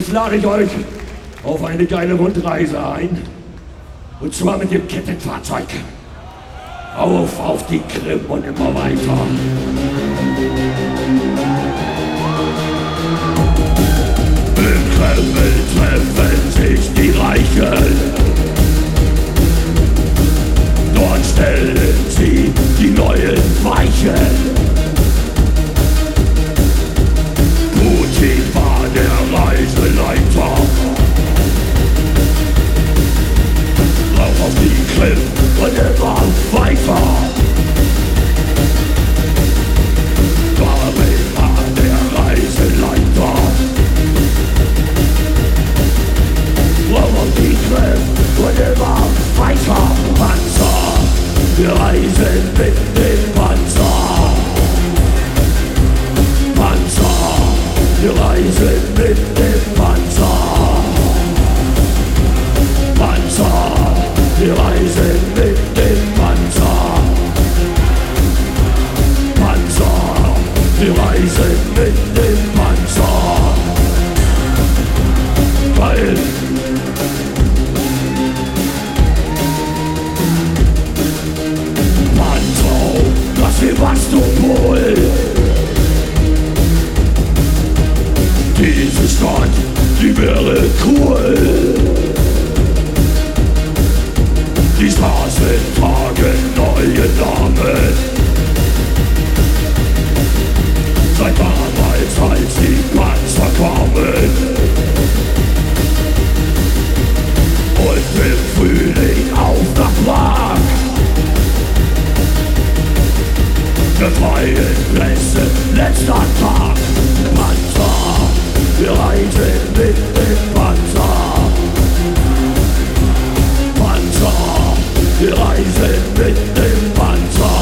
Jetzt lade ich euch auf eine geile Rundreise ein. Und zwar mit dem Kettenfahrzeug. Auf die Krim und immer weiter. Im Kreml treffen sich die Reichen. Dort stellen sie die neuen Weichen. Putin war der Reiseleiter. Rauf auf die Krim und immer weiter. Gabel war der Reiseleiter. Rauf auf die Krim und immer weiter. Panzer, wir reisen mit dem Panzer. Panzer, wir reisen mit dem Panzer. Panzer, wir reisen mit dem Panzer. Panzer, wir reisen mit dem Panzer. Geil! Panzer, das Sevastopol. Diese Stadt, die wäre cool. Die Straßen tragen neue Namen. Seit damals, als die Panzer kamen. Und im Frühling auf nach Prag. Befreien Presse, letzter Tag. Panzer, wir reisen mit dem Panzer. Panzer, wir reisen mit dem Panzer.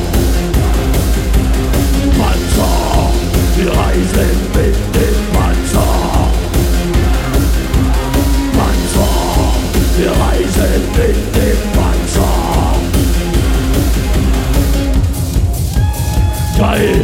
Panzer, wir reisen mit dem Panzer. Panzer, wir reisen mit dem Panzer. Geil!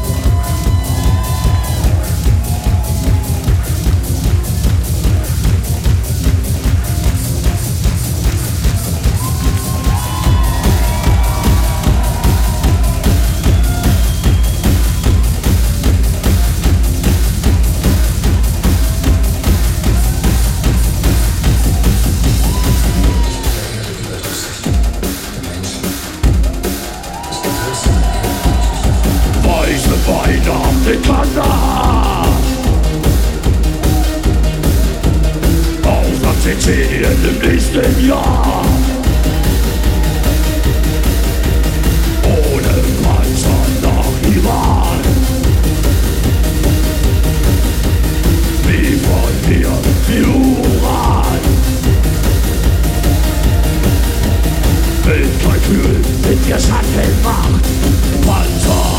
Auf nach Tschetschenien im nächsten Jahr. Ohne Panzer nach Iran. Wie von mir viel Uran. Mit Kalkül, mit der Sattelmacht. Panzer.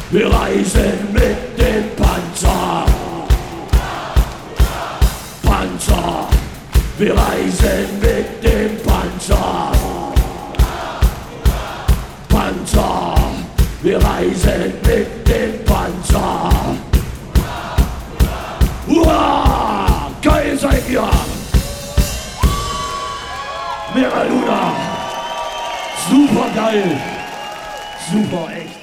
Wir reisen mit dem Panzer. Panzer. Wir reisen mit dem Panzer. Panzer. Wir reisen mit dem Panzer. Hurra! Geil seid ihr! Mera Luna! Super geil! Super, echt!